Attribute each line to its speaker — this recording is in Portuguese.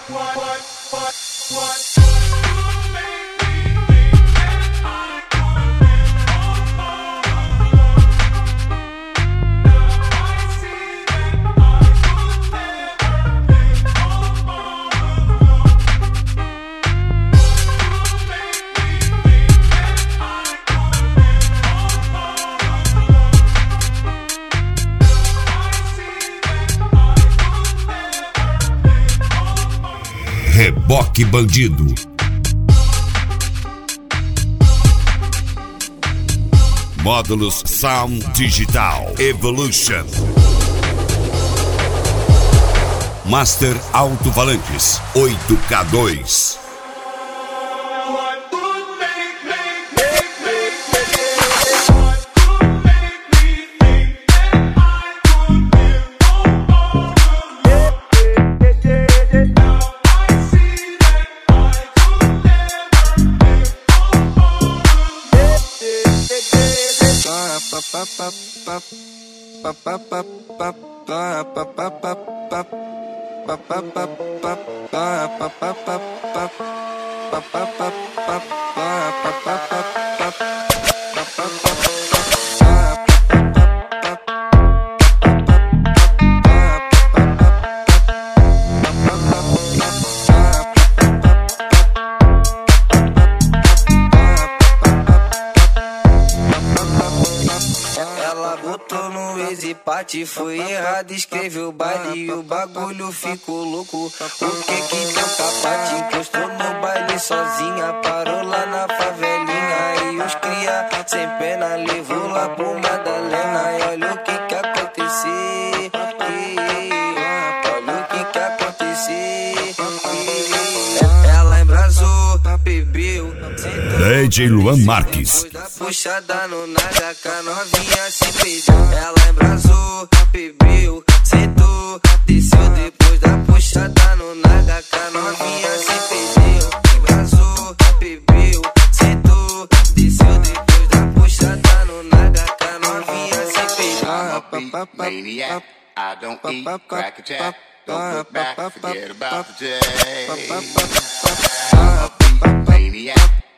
Speaker 1: Reboque Bandido. Módulos Sound Digital Evolution. Master Alto-Falantes 8K2.
Speaker 2: Pati foi errado, escreveu o baile e o bagulho ficou louco. O que deu pra Pati? Encostou no baile sozinha, parou lá na favelinha. E os cria sem pena levou lá pro Madalena. E olha o que aconteceu, olha o que aconteceu. Ela embrasou, bebeu,
Speaker 1: DJ Luan Marques.
Speaker 2: puxada no nagaca, novinha se perdeu. Ela embrasou, bebeu, sentou, desceu depois da puxada no nagaca, novinha se perdeu. Embrasou, bebeu, sentou, desceu depois da puxada no nagaca, novinha se perdeu.
Speaker 3: Maniac, I don't eat crack a jack. Don't look back, forget about the day. I'm a beat maniac.